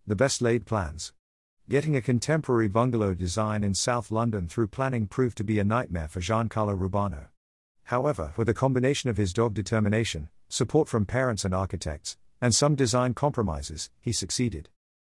The best laid plans. Getting a contemporary bungalow design in South London through planning proved to be a nightmare for Giancarlo Rubano. However, with a combination of his dogged determination, support from parents and architects, and some design compromises, he succeeded.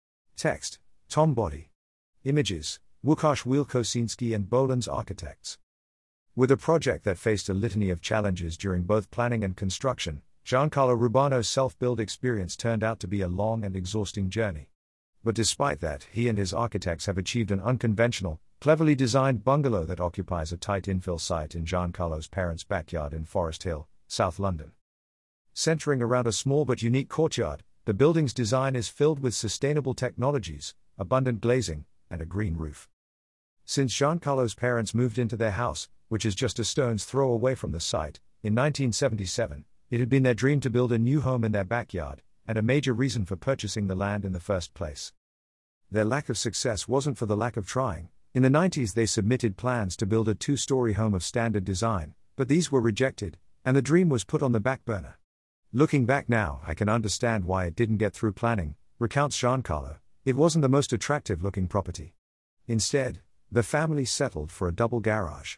Text: Tom Body. Images: Łukasz Wielkosinski and Bolens Architects. With a project that faced a litany of challenges during both planning and construction, Giancarlo Rubano's self-build experience turned out to be a long and exhausting journey. But despite that, he and his architects have achieved an unconventional, cleverly designed bungalow that occupies a tight infill site in Giancarlo's parents' backyard in Forest Hill, South London. Centering around a small but unique courtyard, the building's design is filled with sustainable technologies, abundant glazing, and a green roof. Since Giancarlo's parents moved into their house, which is just a stone's throw away from the site, in 1977, it had been their dream to build a new home in their backyard, and a major reason for purchasing the land in the first place. Their lack of success wasn't for the lack of trying. In the 90s they submitted plans to build a 2-story home of standard design, but these were rejected, and the dream was put on the back burner. Looking back now, I can understand why it didn't get through planning, recounts Giancarlo. It wasn't the most attractive looking property. Instead, the family settled for a double garage.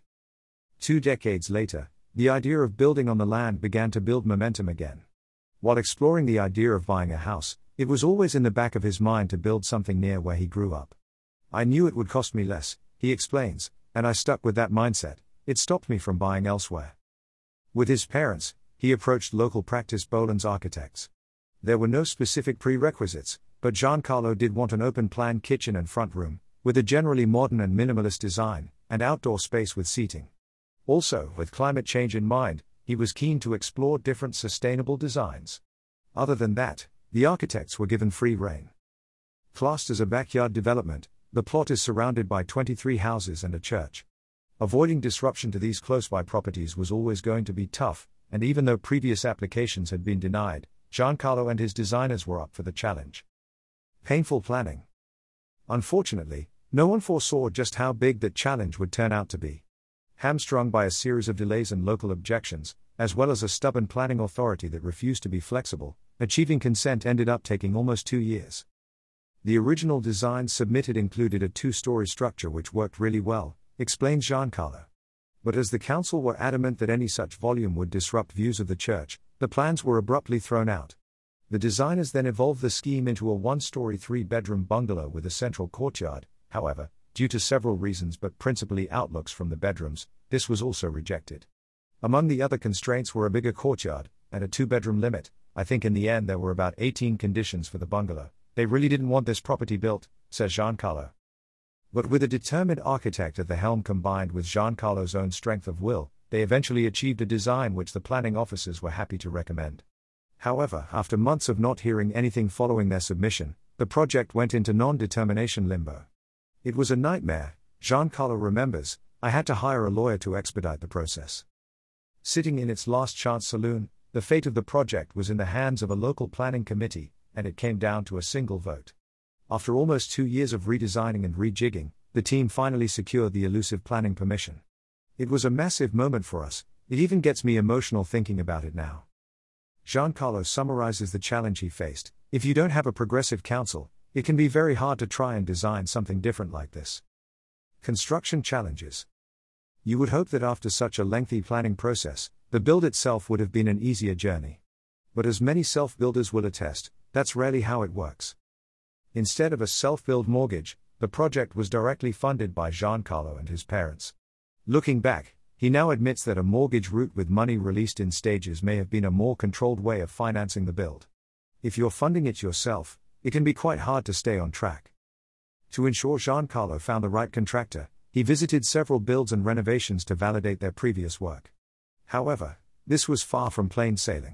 2 decades later, the idea of building on the land began to build momentum again. While exploring the idea of buying a house, it was always in the back of his mind to build something near where he grew up. I knew it would cost me less, he explains, and I stuck with that mindset. It stopped me from buying elsewhere. With his parents, he approached local practice Bolens Architects. There were no specific prerequisites, but Giancarlo did want an open-plan kitchen and front room, with a generally modern and minimalist design, and outdoor space with seating. Also, with climate change in mind, he was keen to explore different sustainable designs. Other than that, the architects were given free rein. Classed as a backyard development, the plot is surrounded by 23 houses and a church. Avoiding disruption to these close-by properties was always going to be tough, and even though previous applications had been denied, Giancarlo and his designers were up for the challenge. Painful planning. Unfortunately, no one foresaw just how big that challenge would turn out to be. Hamstrung by a series of delays and local objections, as well as a stubborn planning authority that refused to be flexible, achieving consent ended up taking almost 2 years. The original design submitted included a 2-story structure which worked really well, explains Giancarlo. But as the council were adamant that any such volume would disrupt views of the church, the plans were abruptly thrown out. The designers then evolved the scheme into a 1-story 3-bedroom bungalow with a central courtyard. However, due to several reasons but principally outlooks from the bedrooms, this was also rejected. Among the other constraints were a bigger courtyard, and a 2-bedroom limit. I think in the end there were about 18 conditions for the bungalow. They really didn't want this property built, says Giancarlo. But with a determined architect at the helm combined with Giancarlo's own strength of will, they eventually achieved a design which the planning officers were happy to recommend. However, after months of not hearing anything following their submission, the project went into non-determination limbo. It was a nightmare, Giancarlo remembers. I had to hire a lawyer to expedite the process. Sitting in its last chance saloon, the fate of the project was in the hands of a local planning committee, and it came down to a single vote. After almost 2 years of redesigning and rejigging, the team finally secured the elusive planning permission. It was a massive moment for us. It even gets me emotional thinking about it now. Giancarlo summarizes the challenge he faced. If you don't have a progressive council, it can be very hard to try and design something different like this. Construction challenges. You would hope that after such a lengthy planning process, the build itself would have been an easier journey. But as many self-builders will attest, that's rarely how it works. Instead of a self-build mortgage, the project was directly funded by Giancarlo and his parents. Looking back, he now admits that a mortgage route with money released in stages may have been a more controlled way of financing the build. If you're funding it yourself, it can be quite hard to stay on track. To ensure Giancarlo found the right contractor, he visited several builds and renovations to validate their previous work. However, this was far from plain sailing.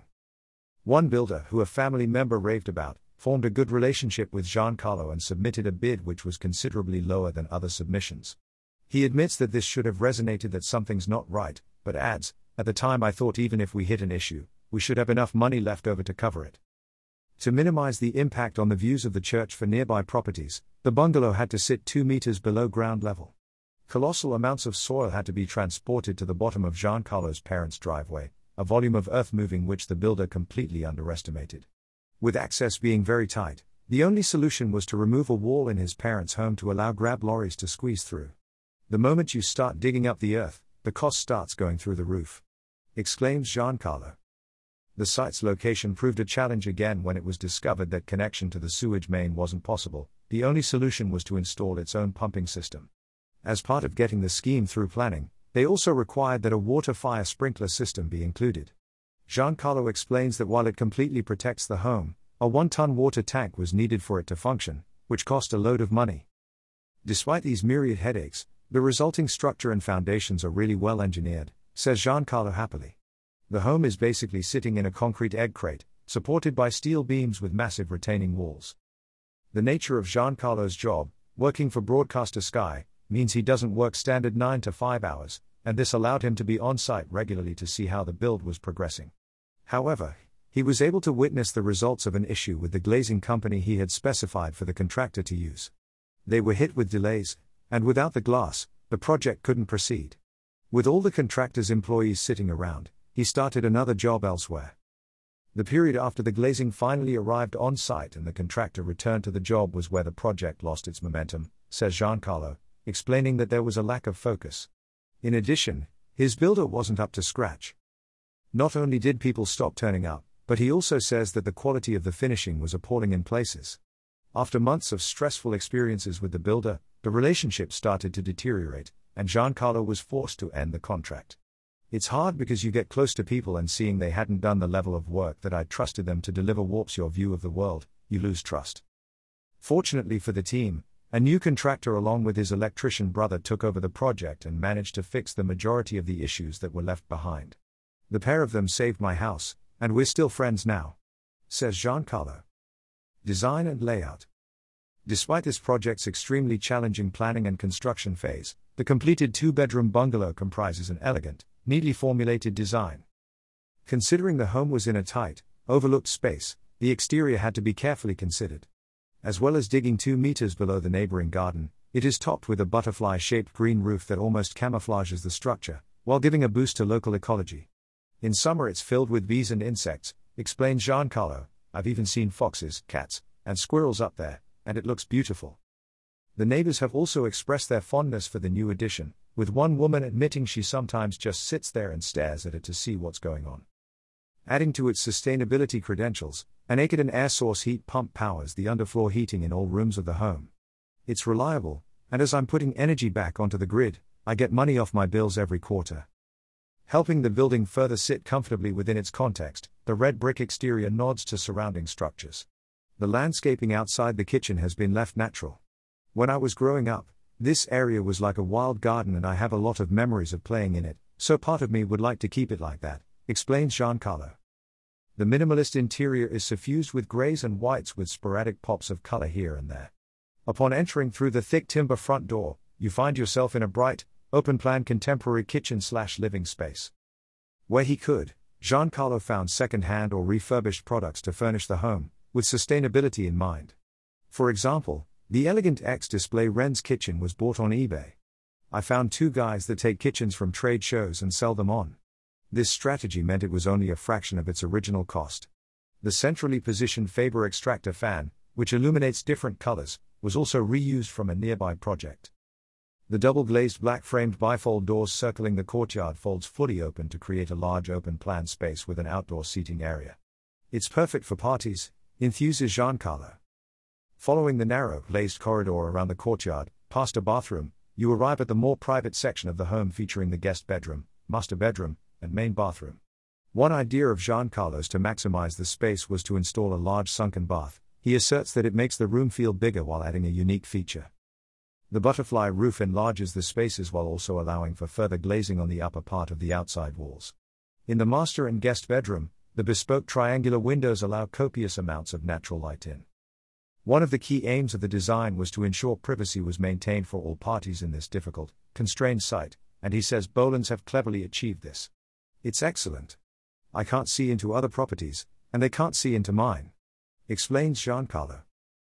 One builder, who a family member raved about, formed a good relationship with Giancarlo and submitted a bid which was considerably lower than other submissions. He admits that this should have resonated that something's not right, but adds, "At the time I thought even if we hit an issue, we should have enough money left over to cover it." To minimize the impact on the views of the church for nearby properties, the bungalow had to sit 2 meters below ground level. Colossal amounts of soil had to be transported to the bottom of Giancarlo's parents' driveway, a volume of earth moving which the builder completely underestimated. With access being very tight, The only solution was to remove a wall in his parents' home to allow grab lorries to squeeze through. The moment you start digging up the earth, the cost starts going through the roof, exclaims Giancarlo. The site's location proved a challenge again when it was discovered that connection to the sewage main wasn't possible. The only solution was to install its own pumping system. As part of getting the scheme through planning, they also required that a water fire sprinkler system be included. Giancarlo explains that while it completely protects the home, a 1-ton water tank was needed for it to function, which cost a load of money. Despite these myriad headaches, the resulting structure and foundations are really well engineered, says Giancarlo happily. The home is basically sitting in a concrete egg crate, supported by steel beams with massive retaining walls. The nature of Giancarlo's job, working for broadcaster Sky, means he doesn't work standard 9 to 5 hours, and this allowed him to be on site regularly to see how the build was progressing. However, he was able to witness the results of an issue with the glazing company he had specified for the contractor to use. They were hit with delays, and without the glass, the project couldn't proceed. With all the contractor's employees sitting around, he started another job elsewhere. The period after the glazing finally arrived on site and the contractor returned to the job was where the project lost its momentum, says Giancarlo, explaining that there was a lack of focus. In addition, his builder wasn't up to scratch. Not only did people stop turning up, but he also says that the quality of the finishing was appalling in places. After months of stressful experiences with the builder, the relationship started to deteriorate, and Giancarlo was forced to end the contract. It's hard because you get close to people and seeing they hadn't done the level of work that I'd trusted them to deliver warps your view of the world, you lose trust. Fortunately for the team, a new contractor along with his electrician brother took over the project and managed to fix the majority of the issues that were left behind. The pair of them saved my house, and we're still friends now, says Giancarlo. Design and layout. Despite this project's extremely challenging planning and construction phase, the completed 2-bedroom bungalow comprises an elegant, neatly formulated design. Considering the home was in a tight, overlooked space, the exterior had to be carefully considered. As well as digging 2 meters below the neighboring garden, it is topped with a butterfly-shaped green roof that almost camouflages the structure, while giving a boost to local ecology. In summer it's filled with bees and insects, explains Giancarlo. I've even seen foxes, cats, and squirrels up there, and it looks beautiful. The neighbors have also expressed their fondness for the new addition, with one woman admitting she sometimes just sits there and stares at it to see what's going on. Adding to its sustainability credentials, an Akedon air source heat pump powers the underfloor heating in all rooms of the home. It's reliable, and as I'm putting energy back onto the grid, I get money off my bills every quarter. Helping the building further sit comfortably within its context, the red brick exterior nods to surrounding structures. The landscaping outside the kitchen has been left natural. When I was growing up, this area was like a wild garden and I have a lot of memories of playing in it, so part of me would like to keep it like that, explains Giancarlo. The minimalist interior is suffused with greys and whites with sporadic pops of color here and there. Upon entering through the thick timber front door, you find yourself in a bright, open-plan contemporary kitchen/living space. Where he could, Giancarlo found second-hand or refurbished products to furnish the home, with sustainability in mind. For example, the elegant X-Display Wren's kitchen was bought on eBay. I found 2 guys that take kitchens from trade shows and sell them on. This strategy meant it was only a fraction of its original cost. The centrally positioned Faber extractor fan, which illuminates different colors, was also reused from a nearby project. The double-glazed black-framed bifold doors circling the courtyard folds fully open to create a large open-plan space with an outdoor seating area. It's perfect for parties, enthuses Giancarlo. Following the narrow, glazed corridor around the courtyard, past a bathroom, you arrive at the more private section of the home featuring the guest bedroom, master bedroom, and main bathroom. One idea of Giancarlo's to maximize the space was to install a large sunken bath. He asserts that it makes the room feel bigger while adding a unique feature. The butterfly roof enlarges the spaces while also allowing for further glazing on the upper part of the outside walls. In the master and guest bedroom, the bespoke triangular windows allow copious amounts of natural light in. One of the key aims of the design was to ensure privacy was maintained for all parties in this difficult, constrained site, and he says Bolens have cleverly achieved this. It's excellent. I can't see into other properties, and they can't see into mine, explains Giancarlo.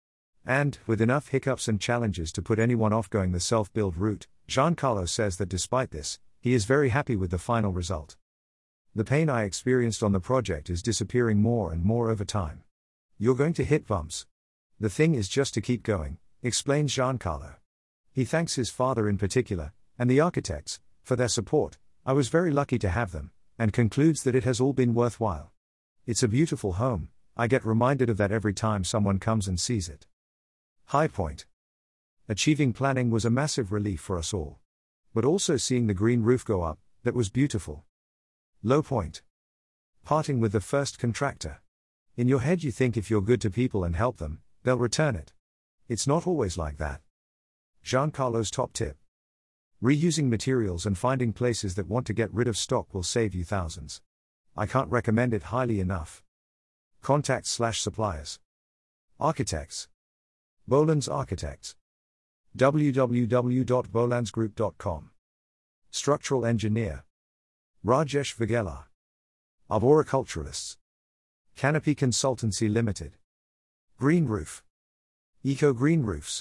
And, with enough hiccups and challenges to put anyone off going the self-build route, Giancarlo says that despite this, he is very happy with the final result. The pain I experienced on the project is disappearing more and more over time. You're going to hit bumps. The thing is just to keep going, explains Giancarlo. He thanks his father in particular, and the architects, for their support. I was very lucky to have them, and concludes that it has all been worthwhile. It's a beautiful home, I get reminded of that every time someone comes and sees it. High point. Achieving planning was a massive relief for us all. But also seeing the green roof go up, that was beautiful. Low point. Parting with the first contractor. In your head you think if you're good to people and help them, they'll return it. It's not always like that. Giancarlo's top tip. Reusing materials and finding places that want to get rid of stock will save you thousands. I can't recommend it highly enough. Contacts/suppliers. Architects. Boland's Architects. www.bolandsgroup.com. Structural engineer. Rajesh Vaghela. Arboriculturalists. Canopy Consultancy Limited. Green Roof. Eco Green Roofs.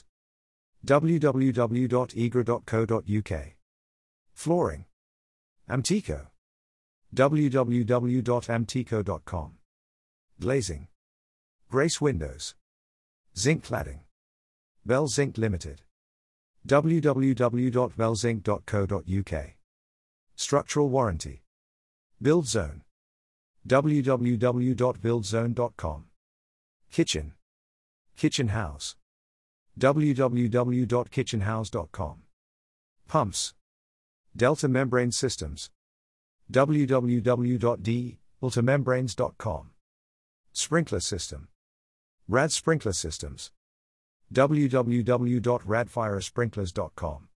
www.egra.co.uk. Flooring. Amtico. www.amtico.com. Glazing. Grace Windows. Zinc Cladding. Bell Zinc Limited. www.bellzinc.co.uk. Structural Warranty. Build Zone. www.buildzone.com. Kitchen. Kitchen House. www.kitchenhouse.com. Pumps. Delta Membrane Systems. www.deltamembranes.com. Sprinkler System. Rad Sprinkler Systems. www.radfiresprinklers.com.